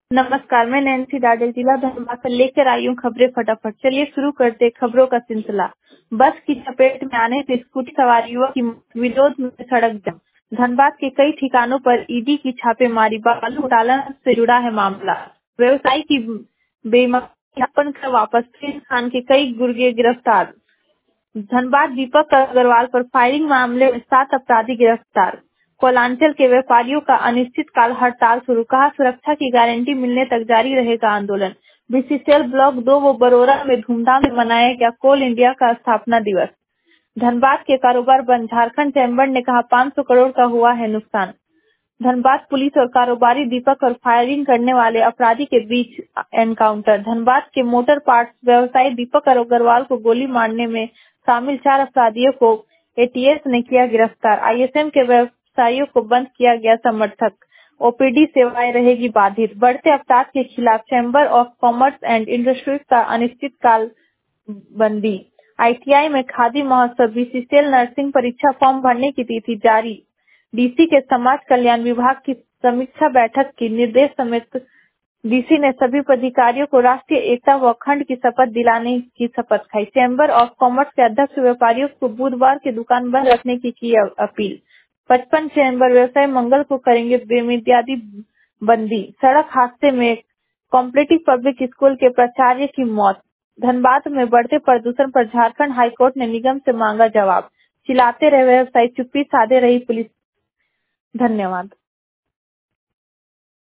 नमस्कार, मैं नैन्सी डाडेल जिला धनबाद से लेकर आई हूँ खबरें फटाफट। चलिए शुरू करते खबरों का सिलसिला। बस की चपेट में आने से स्कूटी सवार युवक की विरोध में सड़क जाम। धनबाद के कई ठिकानों पर ईडी की छापेमारी, बालू घोटाला से जुड़ा है मामला। व्यवसायी की बेईमानी ज्ञापन कर वापस, खान के कई गुर्गे गिरफ्तार। धनबाद दीपक अग्रवाल पर फायरिंग मामले में 7 अपराधी गिरफ्तार। कोलांचल के व्यापारियों का अनिश्चितकाल हड़ताल शुरू, कहा सुरक्षा की गारंटी मिलने तक जारी रहेगा आंदोलन। बीसीसीएल ब्लॉक 2 व बरोरा में धूमधाम से मनाया गया कोल इंडिया का स्थापना दिवस। धनबाद के कारोबार बंद, झारखंड चैम्बर ने कहा 500 करोड़ का हुआ है नुकसान। धनबाद पुलिस और कारोबारी दीपक और फायरिंग करने वाले अपराधी के बीच एनकाउंटर। धनबाद के मोटर पार्ट्स व्यवसायी दीपक अग्रवाल को गोली मारने में शामिल 4 अपराधियों को एटीएस ने किया गिरफ्तार। आईएसएम के व्यवसायियों को बंद किया गया समर्थक, ओपीडी सेवाएं रहेगी बाधित। बढ़ते अपराध के खिलाफ chamber of commerce and industries का अनिश्चितकाल बंदी। आईटीआई में खादी महोत्सव, बीसीसीएल नर्सिंग परीक्षा फॉर्म भरने की तिथि जारी। डीसी के समाज कल्याण विभाग की समीक्षा बैठक की निर्देश समेत डीसी ने सभी पदाधिकारियों को राष्ट्रीय एकता व अखंड की शपथ दिलाने की शपथ खाई। चैम्बर ऑफ कॉमर्स के अध्यक्ष व्यापारियों को बुधवार की दुकान बंद रखने की अपील। 55 चैम्बर व्यवसाय मंगल को करेंगे बेमियादी बंदी। सड़क हादसे में कॉम्पिटिटिव पब्लिक स्कूल के प्राचार्य की मौत। धनबाद में बढ़ते प्रदूषण पर झारखंड हाईकोर्ट ने निगम से मांगा जवाब। चिल्लाते रहे व्यवसायी, चुप्पी साधे रही पुलिस। धन्यवाद।